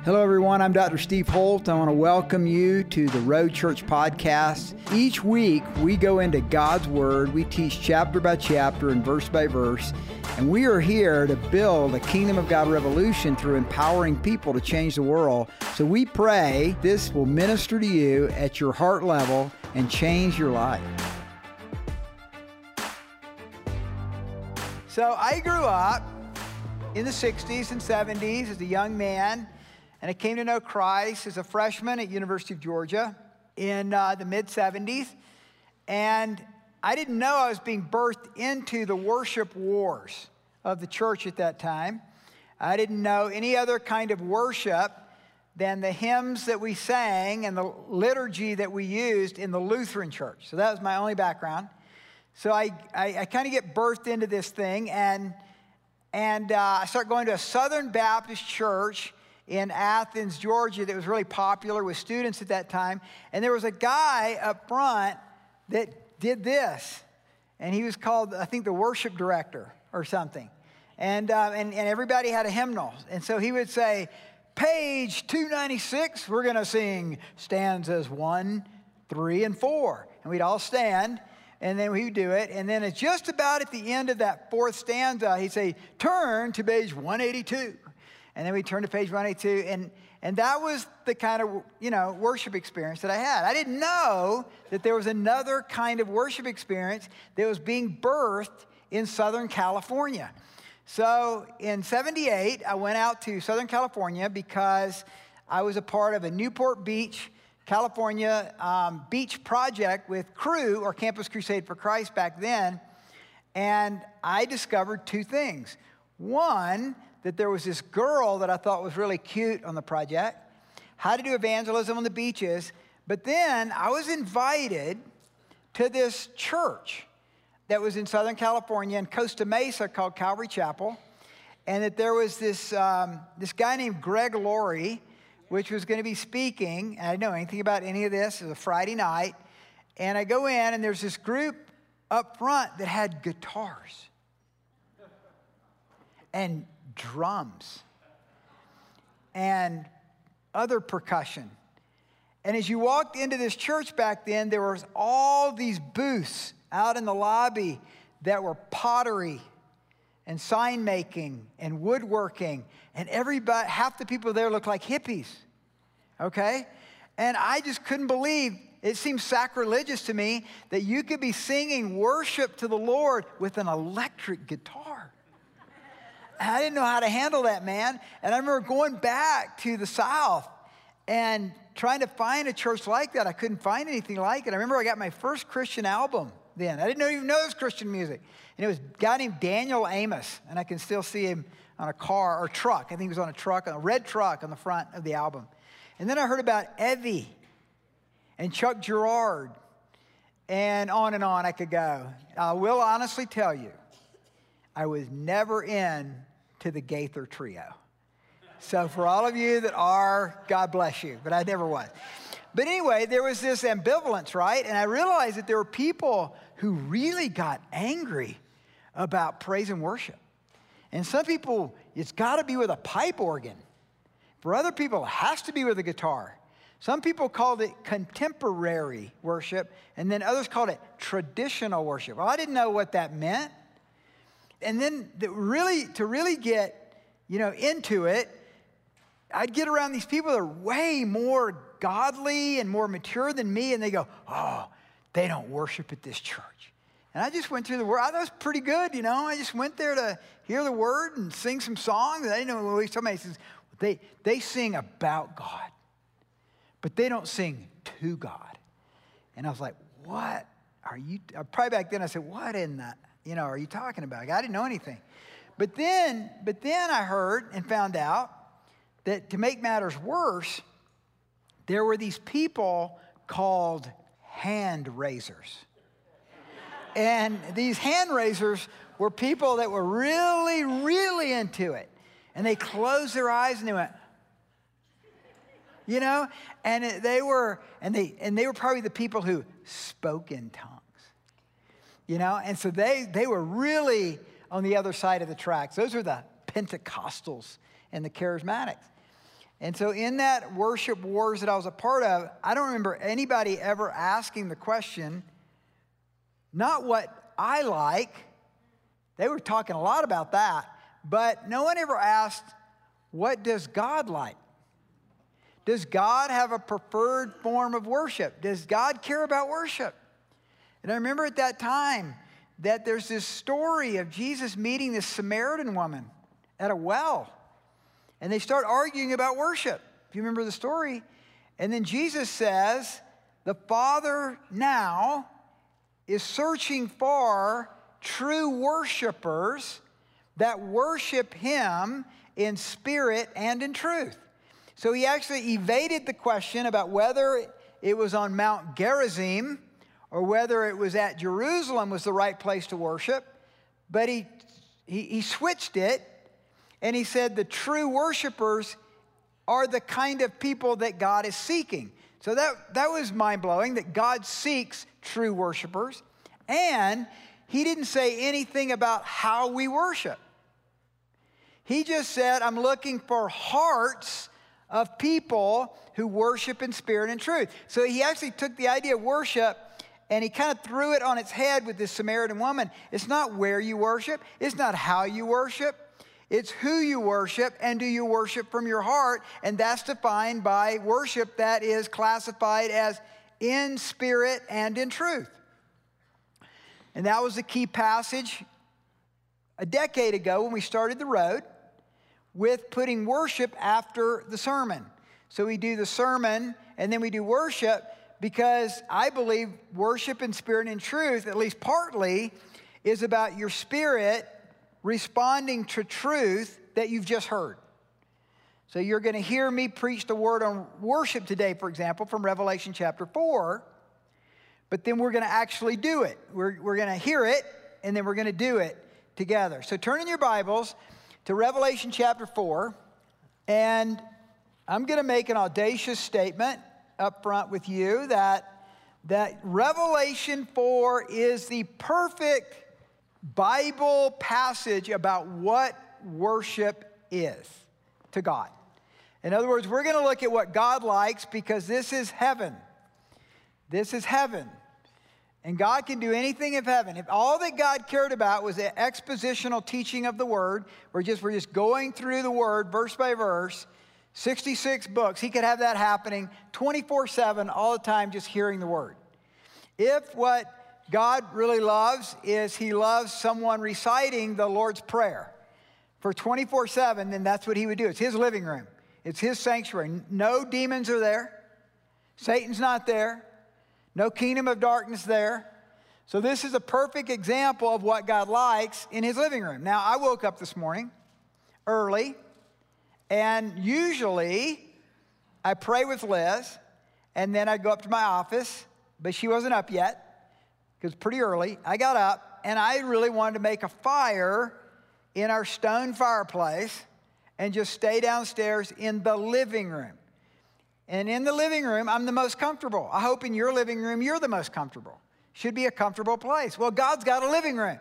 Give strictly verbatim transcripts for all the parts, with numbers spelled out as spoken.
Hello, everyone. I'm Doctor Steve Holt. I want to welcome you to the Road Church Podcast. Each week, we go into God's Word. We teach chapter by chapter and verse by verse. And we are here to build a kingdom of God revolution through empowering people to change the world. So we pray this will minister to you at your heart level and change your life. So I grew up in the sixties and seventies as a young man. And I came to know Christ as a freshman at University of Georgia in uh, the mid seventies. And I didn't know I was being birthed into the worship wars of the church at that time. I didn't know any other kind of worship than the hymns that we sang and the liturgy that we used in the Lutheran church. So that was my only background. So I, I, I kind of get birthed into this thing. And, and uh, I start going to a Southern Baptist church in Athens, Georgia, that was really popular with students at that time. And there was a guy up front that did this. And he was called, I think, the worship director or something. And, uh, and, and everybody had a hymnal. And so he would say, page two ninety-six, we're going to sing stanzas one, three, and four. And we'd all stand, and then we'd do it. And then it's just about at the end of that fourth stanza, he'd say, turn to page one eighty-two. And then we turned to page one eighty-two, and, and that was the kind of, you know, worship experience that I had. I didn't know that there was another kind of worship experience that was being birthed in Southern California. So in seventy-eight, I went out to Southern California because I was a part of a Newport Beach, California um, beach project with Cru, or Campus Crusade for Christ back then, and I discovered two things. One, that there was this girl that I thought was really cute on the project, how to do evangelism on the beaches. But then I was invited to this church that was in Southern California in Costa Mesa called Calvary Chapel. And that there was this, um, this guy named Greg Laurie, which was going to be speaking. And I didn't know anything about any of this. It was a Friday night. And I go in, and there's this group up front that had guitars and drums and other percussion. And as you walked into this church back then, there was all these booths out in the lobby that were pottery and sign making and woodworking, and everybody, half the people there looked like hippies, okay? And I just couldn't believe, it seemed sacrilegious to me that you could be singing worship to the Lord with an electric guitar. I didn't know how to handle that, man. And I remember going back to the South and trying to find a church like that. I couldn't find anything like it. I remember I got my first Christian album then. I didn't even know it was Christian music. And it was a guy named Daniel Amos. And I can still see him on a car or truck. I think he was on a truck, on a red truck on the front of the album. And then I heard about Evie and Chuck Girard. And on and on I could go. I will honestly tell you, I was never in to the Gaither Trio. So for all of you that are, God bless you, but I never was. But anyway, there was this ambivalence, right? And I realized that there were people who really got angry about praise and worship. And some people, it's got to be with a pipe organ. For other people, it has to be with a guitar. Some people called it contemporary worship, and then others called it traditional worship. Well, I didn't know what that meant. And then the really, to really get, you know, into it, I'd get around these people that are way more godly and more mature than me, and they go, oh, they don't worship at this church. And I just went through the word. I thought it was pretty good, you know. I just went there to hear the word and sing some songs. I didn't know what somebody says. They, they sing about God, but they don't sing to God. And I was like, what are you, probably back then I said, what in the, you know, are you talking about? I didn't know anything. But then, but then I heard and found out that to make matters worse, there were these people called hand raisers. And these hand raisers were people that were really, really into it. And they closed their eyes and they went, you know, and it, they were, and they, and they were probably the people who spoke in tongues. You know, and so they, they were really on the other side of the tracks. Those are the Pentecostals and the charismatics. And so in that worship wars that I was a part of, I don't remember anybody ever asking the question, not what I like. They were talking a lot about that. But no one ever asked, what does God like? Does God have a preferred form of worship? Does God care about worship? And I remember at that time that there's this story of Jesus meeting this Samaritan woman at a well. And they start arguing about worship. If you remember the story. And then Jesus says, the Father now is searching for true worshipers that worship him in spirit and in truth. So he actually evaded the question about whether it was on Mount Gerizim or whether it was at Jerusalem was the right place to worship. But he, he, he switched it, and he said the true worshipers are the kind of people that God is seeking. So that, that was mind-blowing, that God seeks true worshipers. And he didn't say anything about how we worship. He just said, I'm looking for hearts of people who worship in spirit and truth. So he actually took the idea of worship and he kind of threw it on its head with this Samaritan woman. It's not where you worship. It's not how you worship. It's who you worship, and do you worship from your heart? And that's defined by worship that is classified as in spirit and in truth. And that was the key passage a decade ago when we started the road with putting worship after the sermon. So we do the sermon and then we do worship, because I believe worship in spirit and in truth, at least partly, is about your spirit responding to truth that you've just heard. So you're going to hear me preach the word on worship today, for example, from Revelation chapter four, but then we're going to actually do it. We're, we're going to hear it, and then we're going to do it together. So turn in your Bibles to Revelation chapter four, and I'm going to make an audacious statement up front with you that, that Revelation four is the perfect Bible passage about what worship is to God. In other words, we're going to look at what God likes, because this is heaven. This is heaven. And God can do anything in heaven. If all that God cared about was the expositional teaching of the Word, we're just, we're just going through the Word verse by verse, sixty-six books, he could have that happening twenty-four seven all the time, just hearing the Word. If what God really loves is he loves someone reciting the Lord's Prayer for twenty-four seven, then that's what he would do. It's his living room. It's his sanctuary. No demons are there. Satan's not there. No kingdom of darkness there. So this is a perfect example of what God likes in his living room. Now, I woke up this morning early, and usually I pray with Liz, and then I'd go up to my office, but she wasn't up yet because pretty early. I got up, and I really wanted to make a fire in our stone fireplace and just stay downstairs in the living room. And in the living room, I'm the most comfortable. I hope in your living room, you're the most comfortable. Should be a comfortable place. Well, God's got a living room.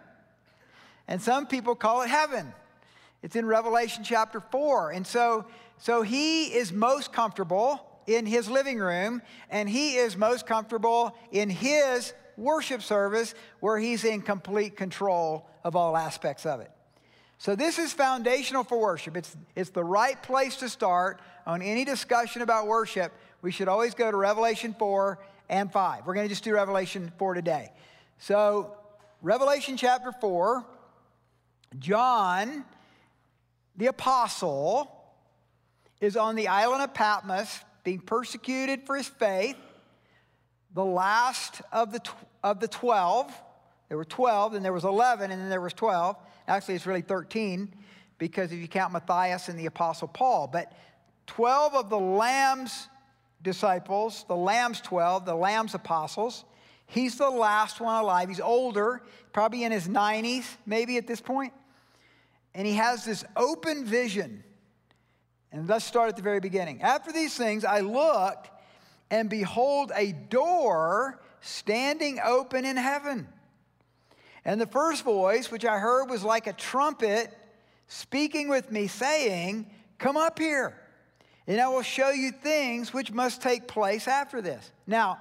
And some people call it heaven. It's in Revelation chapter four. And so, so he is most comfortable in his living room, and he is most comfortable in his worship service, where he's in complete control of all aspects of it. So this is foundational for worship. It's, it's the right place to start on any discussion about worship. We should always go to Revelation four and five. We're going to just do Revelation four today. So Revelation chapter four, John, the apostle, is on the island of Patmos being persecuted for his faith. The last of the, tw- of the twelve, there were twelve, and there was eleven, and then there was twelve. Actually, it's really thirteen, because if you count Matthias and the Apostle Paul. But twelve of the Lamb's disciples, the Lamb's twelve, the Lamb's apostles, he's the last one alive. He's older, probably in his nineties, maybe at this point. And he has this open vision. And let's start at the very beginning. After these things, I looked, and behold, a door standing open in heaven. And the first voice, which I heard, was like a trumpet speaking with me, saying, "Come up here. and I will show you things which must take place after this. Now,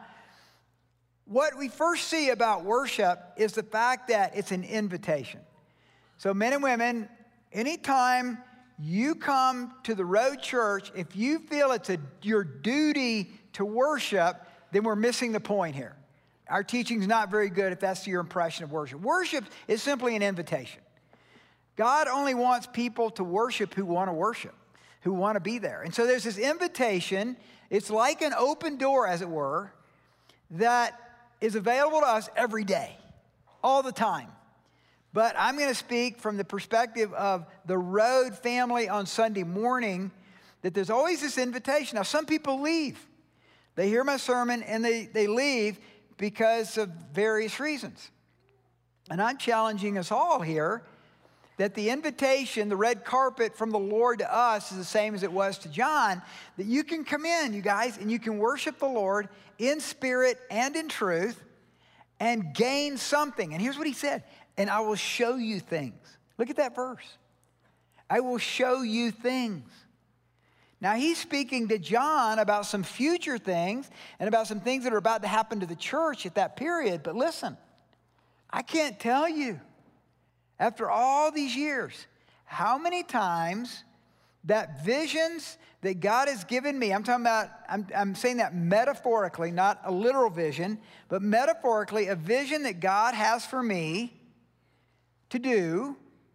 what we first see about worship is the fact that it's an invitation. So men and women, anytime you come to the Road Church, if you feel it's a, your duty to worship, then we're missing the point here. Our teaching's not very good if that's your impression of worship. Worship is simply an invitation. God only wants people to worship who want to worship, who want to be there. And so there's this invitation. It's like an open door, as it were, that is available to us every day, all the time. But I'm going to speak from the perspective of the Road family on Sunday morning, that there's always this invitation. Now, some people leave. They hear my sermon and they, they leave because of various reasons. And I'm challenging us all here that the invitation, the red carpet from the Lord to us is the same as it was to John, that you can come in, you guys, and you can worship the Lord in spirit and in truth and gain something. And here's what he said, and I will show you things. Look at that verse. I will show you things. Now, he's speaking to John about some future things and about some things that are about to happen to the church at that period. But listen, I can't tell you, after all these years, how many times that visions that God has given me, I'm talking about, I'm, I'm saying that metaphorically, not a literal vision, but metaphorically, a vision that God has for me to do,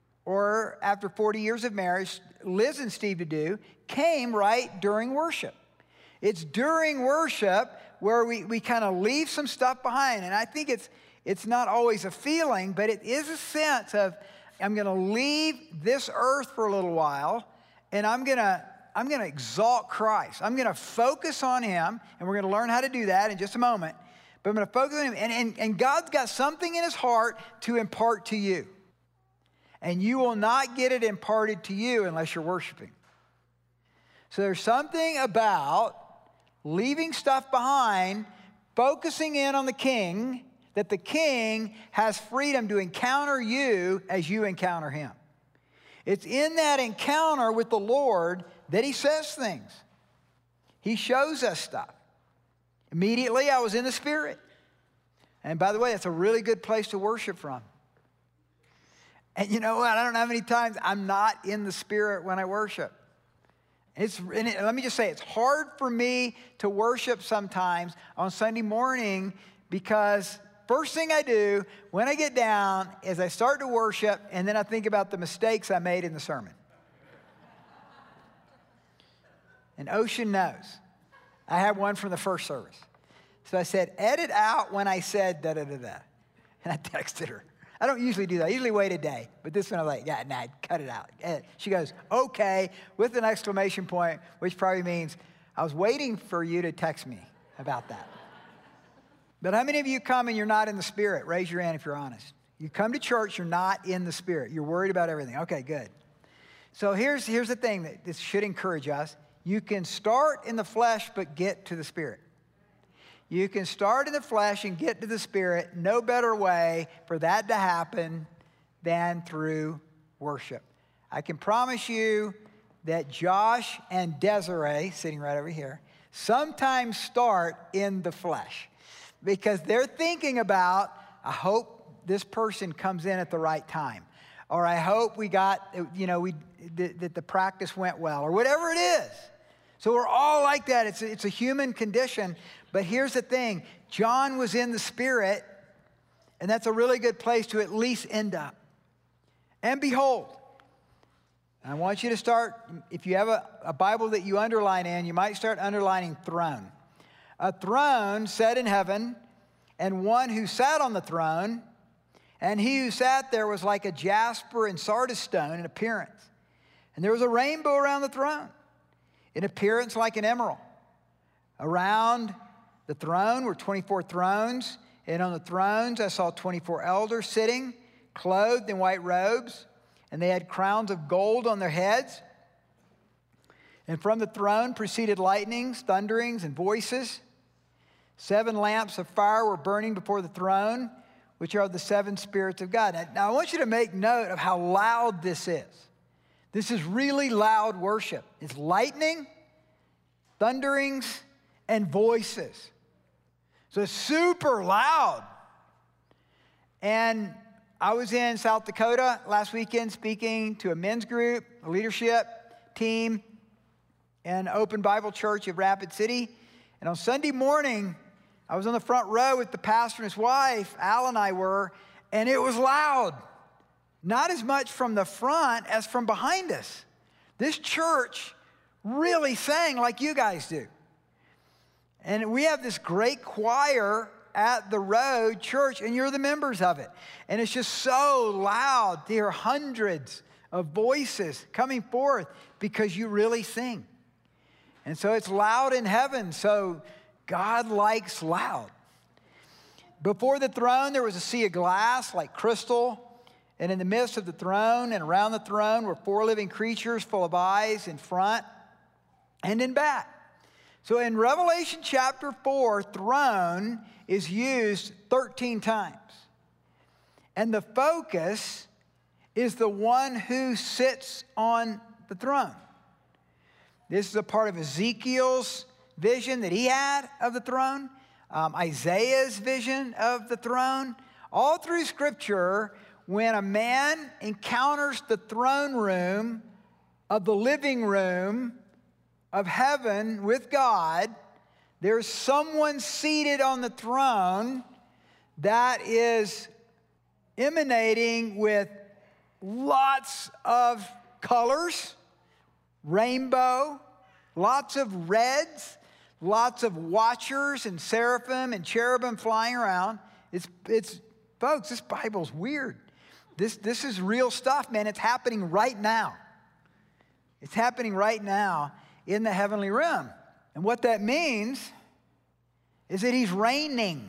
or after forty years of marriage, Liz and Steve to do, came right during worship. It's during worship where we, we kind of leave some stuff behind. And I think it's, it's not always a feeling, but it is a sense of, I'm going to leave this earth for a little while, and I'm going to I'm going to exalt Christ. I'm going to focus on him, and we're going to learn how to do that in just a moment. But I'm going to focus on him, and, and, and God's got something in his heart to impart to you. And you will not get it imparted to you unless you're worshiping. So there's something about leaving stuff behind, focusing in on the King, that the King has freedom to encounter you as you encounter him. It's in that encounter with the Lord that he says things. He shows us stuff. Immediately, I was in the Spirit. And by the way, that's a really good place to worship from. And you know what? I don't know how many times I'm not in the Spirit when I worship. It's, and it, let me just say, it's hard for me to worship sometimes on Sunday morning because first thing I do when I get down is I start to worship, and then I think about the mistakes I made in the sermon. And Ocean knows. I had one from the first service. So I said, edit out when I said da-da-da-da. And I texted her. I don't usually do that. I usually wait a day. But this one I'm like, yeah, nah, cut it out. She goes, okay, with an exclamation point, which probably means I was waiting for you to text me about that. But how many of you come and you're not in the Spirit? Raise your hand if you're honest. You come to church, you're not in the Spirit. You're worried about everything. Okay, good. So here's, here's the thing that this should encourage us. You can start in the flesh, but get to the Spirit. You can start in the flesh and get to the Spirit. No better way for that to happen than through worship. I can promise you that Josh and Desiree, sitting right over here, sometimes start in the flesh because they're thinking about, I hope this person comes in at the right time. Or I hope we got, you know, we, that, that the practice went well, or whatever it is. So we're all like that. It's a, it's a human condition. But here's the thing. John was in the Spirit, and that's a really good place to at least end up. And behold, I want you to start, if you have a, a Bible that you underline in, you might start underlining throne. A throne set in heaven, and one who sat on the throne, and he who sat there was like a jasper and sardis stone in appearance. And there was a rainbow around the throne, in appearance like an emerald. Around the throne were twenty-four thrones, and on the thrones I saw twenty-four elders sitting, clothed in white robes, and they had crowns of gold on their heads. And from the throne proceeded lightnings, thunderings, and voices. Seven lamps of fire were burning before the throne, which are the seven spirits of God. Now, now I want you to make note of how loud this is. This is really loud worship. It's lightning, thunderings, and voices. So it's super loud. And I was in South Dakota last weekend speaking to a men's group, a leadership team, and Open Bible Church of Rapid City. And on Sunday morning, I was on the front row with the pastor and his wife, Al and I were, and it was loud. Not as much from the front as from behind us. This church really sang like you guys do. And we have this great choir at the Road Church, and you're the members of it. And it's just so loud to hear hundreds of voices coming forth because you really sing. And so it's loud in heaven, so God likes loud. Before the throne, there was a sea of glass like crystal. And in the midst of the throne and around the throne were four living creatures full of eyes in front and in back. So in Revelation chapter four, throne is used thirteen times. And the focus is the one who sits on the throne. This is a part of Ezekiel's vision that he had of the throne, um, Isaiah's vision of the throne. All through Scripture, when a man encounters the throne room of the living room of heaven with God, there's someone seated on the throne that is emanating with lots of colors, rainbow, lots of reds, lots of watchers and seraphim and cherubim flying around. It's, it's folks, this Bible's weird. This, this is real stuff, man. It's happening right now. It's happening right now in the heavenly realm. And what that means is that he's reigning.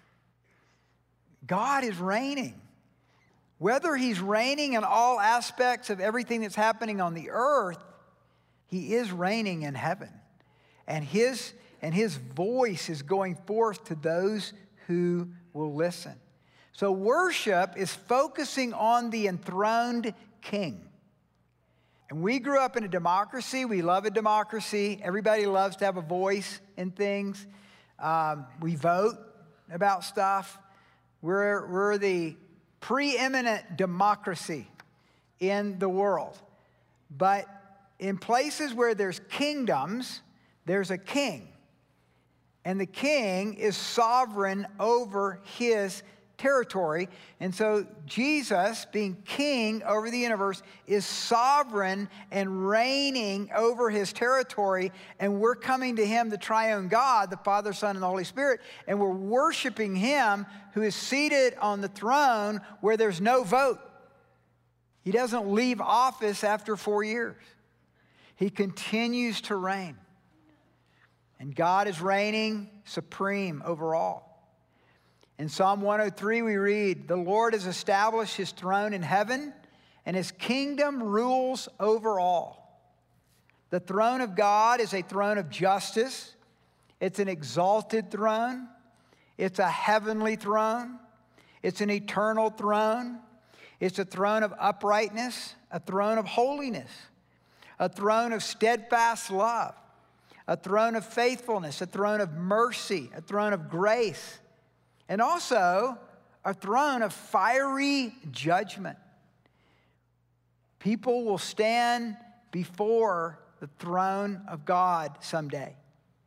God is reigning. Whether he's reigning in all aspects of everything that's happening on the earth, he is reigning in heaven. And his, and his voice is going forth to those who will listen. So worship is focusing on the enthroned king. And we grew up in a democracy. We love a democracy. Everybody loves to have a voice in things. Um, we vote about stuff. We're, we're the preeminent democracy in the world. But in places where there's kingdoms, there's a king. And the king is sovereign over his territory. And so Jesus, being king over the universe, is sovereign and reigning over his territory. And we're coming to him, the triune God, the Father, Son, and the Holy Spirit. And we're worshiping him who is seated on the throne where there's no vote. He doesn't leave office after four years. He continues to reign. And God is reigning supreme over all. In Psalm one oh three, we read, "The Lord has established his throne in heaven, and his kingdom rules over all." The throne of God is a throne of justice. It's an exalted throne. It's a heavenly throne. It's an eternal throne. It's a throne of uprightness, a throne of holiness, a throne of steadfast love, a throne of faithfulness, a throne of mercy, a throne of grace, and also a throne of fiery judgment. People will stand before the throne of God someday.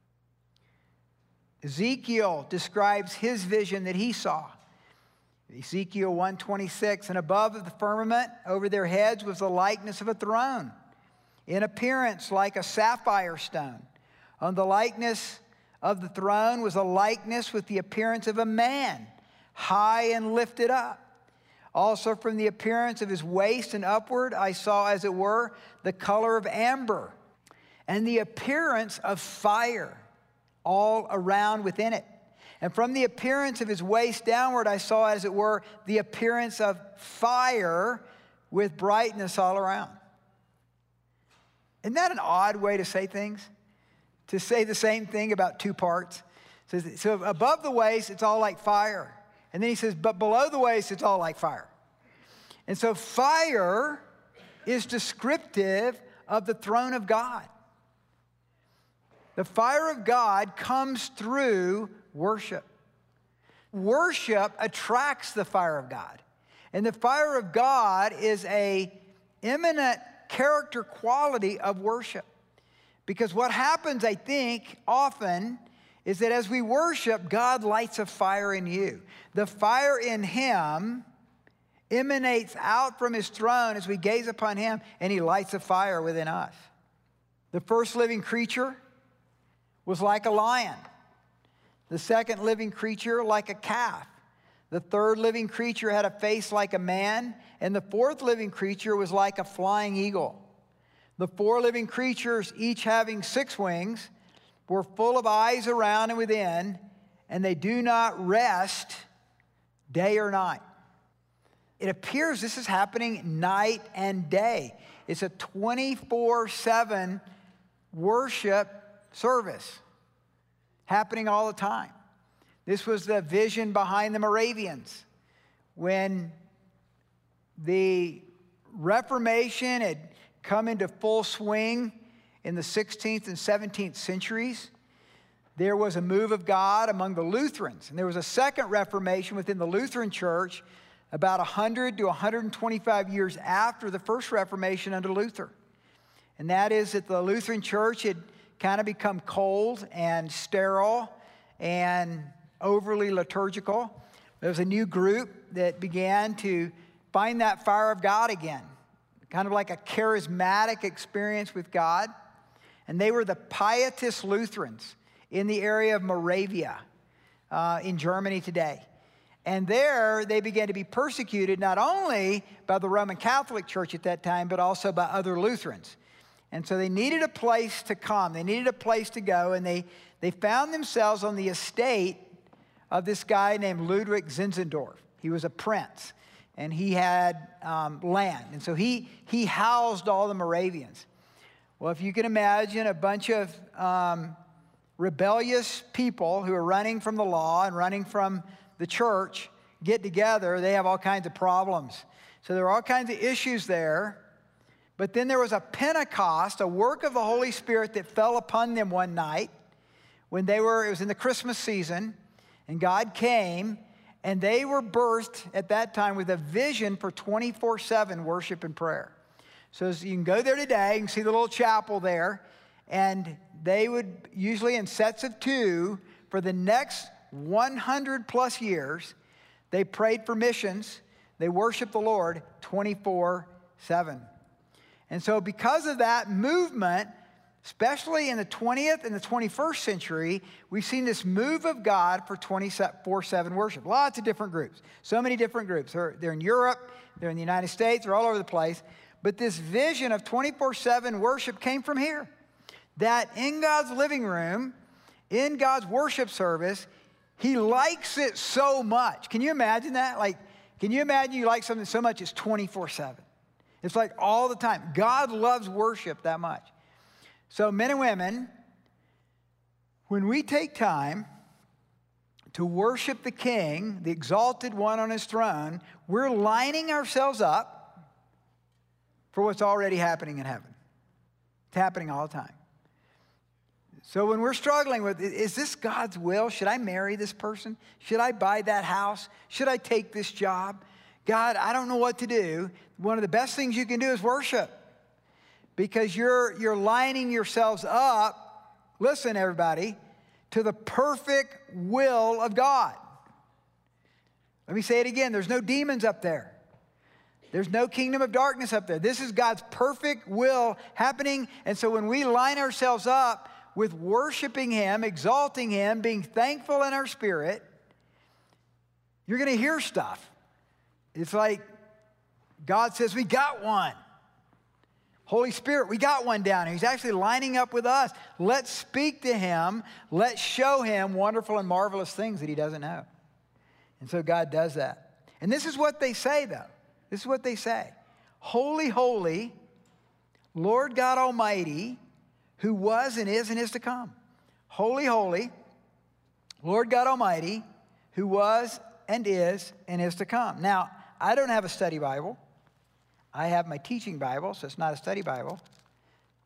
Ezekiel describes his vision that he saw. Ezekiel one twenty-six, "And above the firmament over their heads was the likeness of a throne, in appearance like a sapphire stone. On the likeness of the throne was a likeness with the appearance of a man, high and lifted up. Also from the appearance of his waist and upward, I saw, as it were, the color of amber, and the appearance of fire all around within it. And from the appearance of his waist downward, I saw, as it were, the appearance of fire with brightness all around." Isn't that an odd way to say things? To say the same thing about two parts. So, so above the waist, it's all like fire. And then he says, but below the waist, it's all like fire. And so fire is descriptive of the throne of God. The fire of God comes through worship. Worship attracts the fire of God. And the fire of God is a eminent character quality of worship. Because what happens, I think, often is that as we worship, God lights a fire in you. The fire in him emanates out from his throne as we gaze upon him, and he lights a fire within us. The first living creature was like a lion. The second living creature like a calf. The third living creature had a face like a man, and the fourth living creature was like a flying eagle. The four living creatures, each having six wings, were full of eyes around and within, and they do not rest day or night. It appears this is happening night and day. It's a twenty-four seven worship service happening all the time. This was the vision behind the Moravians. When the Reformation had come into full swing in the sixteenth and seventeenth centuries, there was a move of God among the Lutherans. And there was a second Reformation within the Lutheran Church about one hundred to one hundred twenty-five years after the first Reformation under Luther. And that is that the Lutheran Church had kind of become cold and sterile and overly liturgical. There was a new group that began to find that fire of God again, kind of like a charismatic experience with God. And they were the Pietist Lutherans in the area of Moravia uh, in Germany today. And there they began to be persecuted not only by the Roman Catholic Church at that time, but also by other Lutherans. And so they needed a place to come. They needed a place to go, and they, they found themselves on the estate of this guy named Ludwig Zinzendorf. He was a prince, and he had um, land. And so he, he housed all the Moravians. Well, if you can imagine a bunch of um, rebellious people who are running from the law and running from the church get together, they have all kinds of problems. So there are all kinds of issues there. But then there was a Pentecost, a work of the Holy Spirit that fell upon them one night when they were, it was in the Christmas season, and God came, and they were birthed at that time with a vision for twenty-four seven worship and prayer. So as you can go there today, you can see the little chapel there, and they would usually in sets of two for the next one hundred plus years, they prayed for missions, they worshiped the Lord twenty-four seven. And so because of that movement, especially in the twentieth and the twenty-first century, we've seen this move of God for twenty-four seven worship. Lots of different groups, so many different groups. They're, they're in Europe, they're in the United States, they're all over the place. But this vision of twenty-four seven worship came from here. That in God's living room, in God's worship service, he likes it so much. Can you imagine that? Like, can you imagine you like something so much it's twenty-four seven? It's like all the time. God loves worship that much. So men and women, when we take time to worship the King, the exalted one on his throne, we're lining ourselves up for what's already happening in heaven. It's happening all the time. So when we're struggling with, is this God's will? Should I marry this person? Should I buy that house? Should I take this job? God, I don't know what to do. One of the best things you can do is worship, because you're, you're lining yourselves up, listen everybody, to the perfect will of God. Let me say it again. There's no demons up there. There's no kingdom of darkness up there. This is God's perfect will happening. And so when we line ourselves up with worshiping him, exalting him, being thankful in our spirit, you're going to hear stuff. It's like God says, we got one. Holy Spirit, we got one down here. He's actually lining up with us. Let's speak to him. Let's show him wonderful and marvelous things that he doesn't know. And so God does that. And this is what they say, though. This is what they say. Holy, holy, Lord God Almighty, who was and is and is to come. Holy, holy, Lord God Almighty, who was and is and is to come. Now, I don't have a study Bible. I have my teaching Bible, so it's not a study Bible.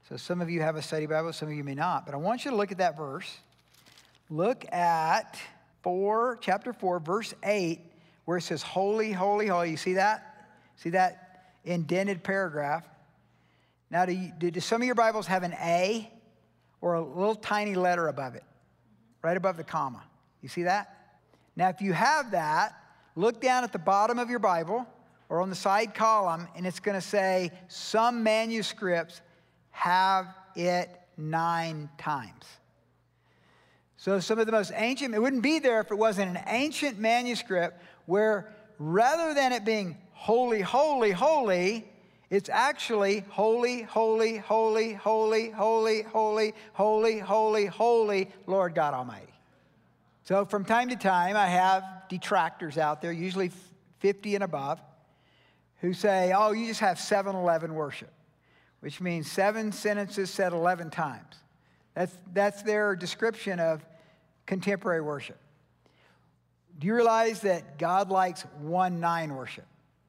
So some of you have a study Bible, some of you may not. But I want you to look at that verse. Look at four, chapter four, verse eight, where it says, holy, holy, holy. You see that? See that indented paragraph? Now, do, you, do some of your Bibles have an A or a little tiny letter above it, right above the comma? You see that? Now, if you have that, look down at the bottom of your Bible or on the side column, and it's going to say some manuscripts have it nine times. So some of the most ancient, it wouldn't be there if it wasn't an ancient manuscript where rather than it being holy, holy, holy, it's actually holy, holy, holy, holy, holy, holy, holy, holy, holy, Lord God Almighty. So from time to time, I have detractors out there, usually fifty and above, who say, oh, you just have seven eleven worship, which means seven sentences said eleven times. That's, that's their description of contemporary worship. Do you realize that God likes one nine worship?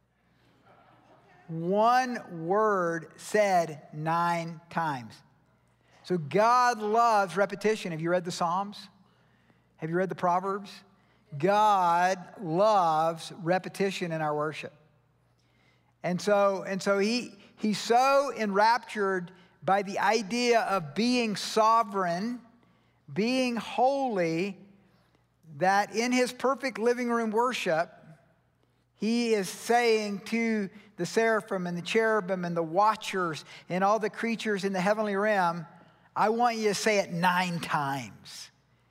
One word said nine times. So God loves repetition. Have you read the Psalms? Have you read the Proverbs? God loves repetition in our worship. And so, and so he, he's so enraptured by the idea of being sovereign, being holy, that in his perfect living room worship, he is saying to the seraphim and the cherubim and the watchers and all the creatures in the heavenly realm, I want you to say it nine times.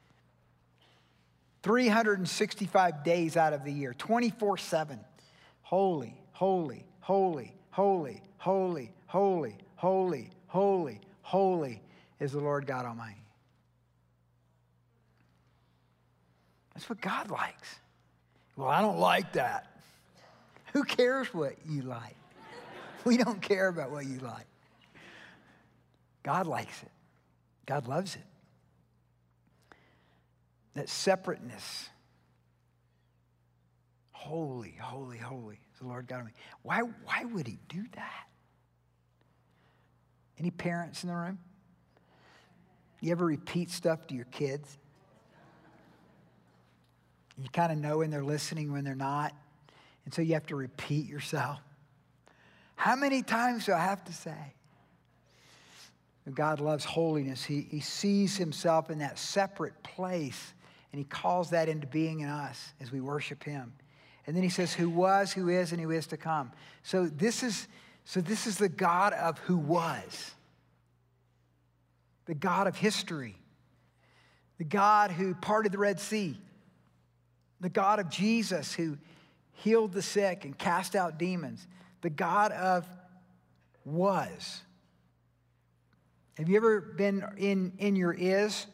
three hundred sixty-five days out of the year, twenty-four seven. Holy, holy, holy, holy, holy, holy, holy, holy, holy is the Lord God Almighty. That's what God likes. Well, I don't like that. Who cares what you like? We don't care about what you like. God likes it. God loves it. That separateness. Holy, holy, holy is the Lord God Almighty. Why, why would he do that? Any parents in the room? You ever repeat stuff to your kids? You kind of know when they're listening, when they're not. And so you have to repeat yourself. How many times do I have to say? God loves holiness. He, he sees himself in that separate place, and he calls that into being in us as we worship him. And then he says, who was, who is, and who is to come. So this is, so this is the God of who was. The God of history. The God who parted the Red Sea. The God of Jesus who healed the sick and cast out demons. The God of was. Have you ever been in, in your is?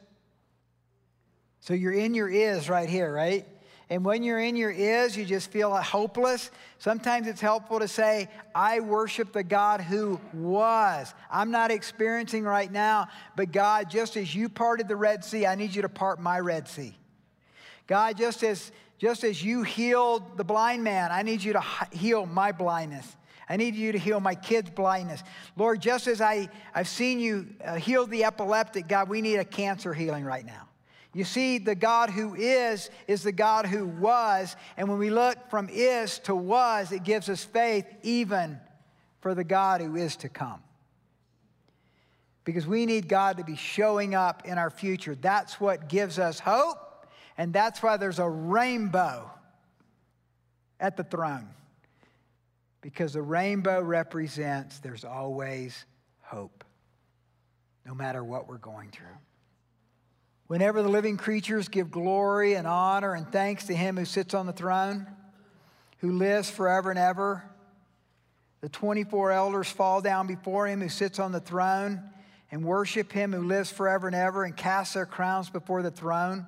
So you're in your is right here, right? And when you're in your is, you just feel hopeless. Sometimes it's helpful to say, I worship the God who was. I'm not experiencing right now, but God, just as you parted the Red Sea, I need you to part my Red Sea. God, just as, just as you healed the blind man, I need you to heal my blindness. I need you to heal my kid's blindness. Lord, just as I, I've seen you uh, heal the epileptic, God, we need a cancer healing right now. You see, the God who is, is the God who was. And when we look from is to was, it gives us faith even for the God who is to come. Because we need God to be showing up in our future. That's what gives us hope. And that's why there's a rainbow at the throne. Because the rainbow represents there's always hope, no matter what we're going through. Whenever the living creatures give glory and honor and thanks to him who sits on the throne, who lives forever and ever, the twenty-four elders fall down before him who sits on the throne and worship him who lives forever and ever and cast their crowns before the throne,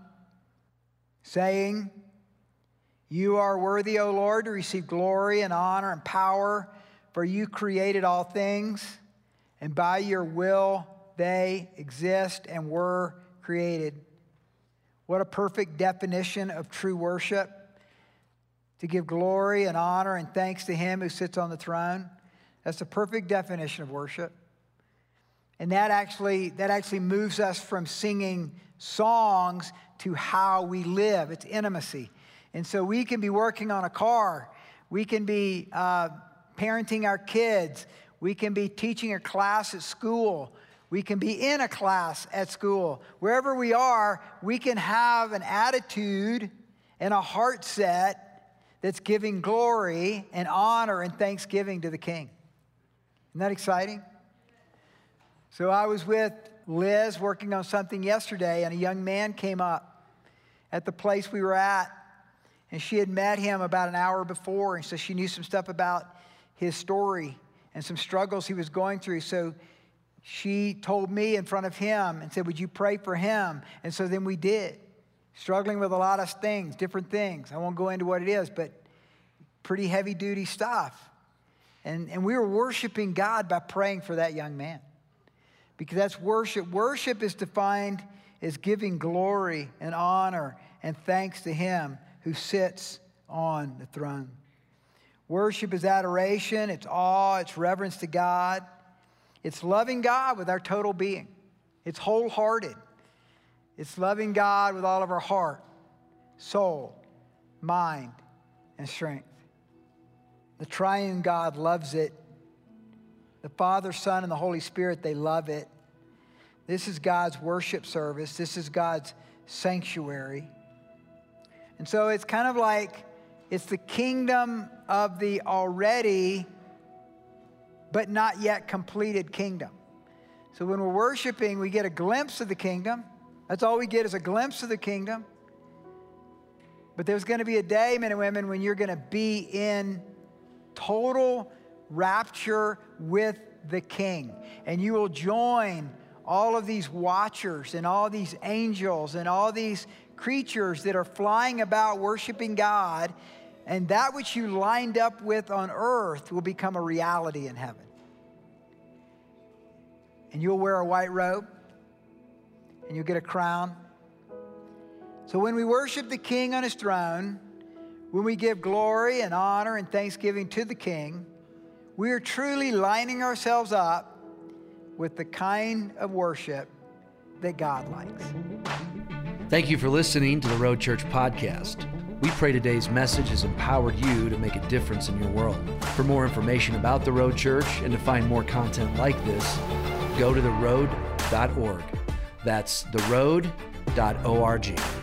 saying, you are worthy, O Lord, to receive glory and honor and power, for you created all things, and by your will they exist and were created. What a perfect definition of true worship, to give glory and honor and thanks to him who sits on the throne. That's the perfect definition of worship. And that actually, that actually moves us from singing songs to how we live. It's intimacy. And so we can be working on a car. We can be uh, parenting our kids. We can be teaching a class at school. We can be in a class at school. Wherever we are, we can have an attitude and a heart set that's giving glory and honor and thanksgiving to the King. Isn't that exciting? So I was with Liz working on something yesterday, and a young man came up at the place we were at, and she had met him about an hour before, and so she knew some stuff about his story and some struggles he was going through. So she told me in front of him and said, would you pray for him? And so then we did. Struggling with a lot of things, different things. I won't go into what it is, but pretty heavy duty stuff. And, and we were worshiping God by praying for that young man. Because that's worship. Worship is defined as giving glory and honor and thanks to him who sits on the throne. Worship is adoration, it's awe, it's reverence to God. It's loving God with our total being. It's wholehearted. It's loving God with all of our heart, soul, mind, and strength. The triune God loves it. The Father, Son, and the Holy Spirit, they love it. This is God's worship service. This is God's sanctuary. And so it's kind of like it's the kingdom of the already but not yet completed kingdom. So when we're worshiping, we get a glimpse of the kingdom. That's all we get is a glimpse of the kingdom. But there's going to be a day, men and women, when you're going to be in total rapture with the King. And you will join all of these watchers and all these angels and all these creatures that are flying about worshiping God. And that which you lined up with on earth will become a reality in heaven. And you'll wear a white robe. And you'll get a crown. So when we worship the King on his throne, when we give glory and honor and thanksgiving to the King, we are truly lining ourselves up with the kind of worship that God likes. Thank you for listening to the Road Church Podcast. We pray today's message has empowered you to make a difference in your world. For more information about the Road Church and to find more content like this, go to the road dot org. That's the road dot org.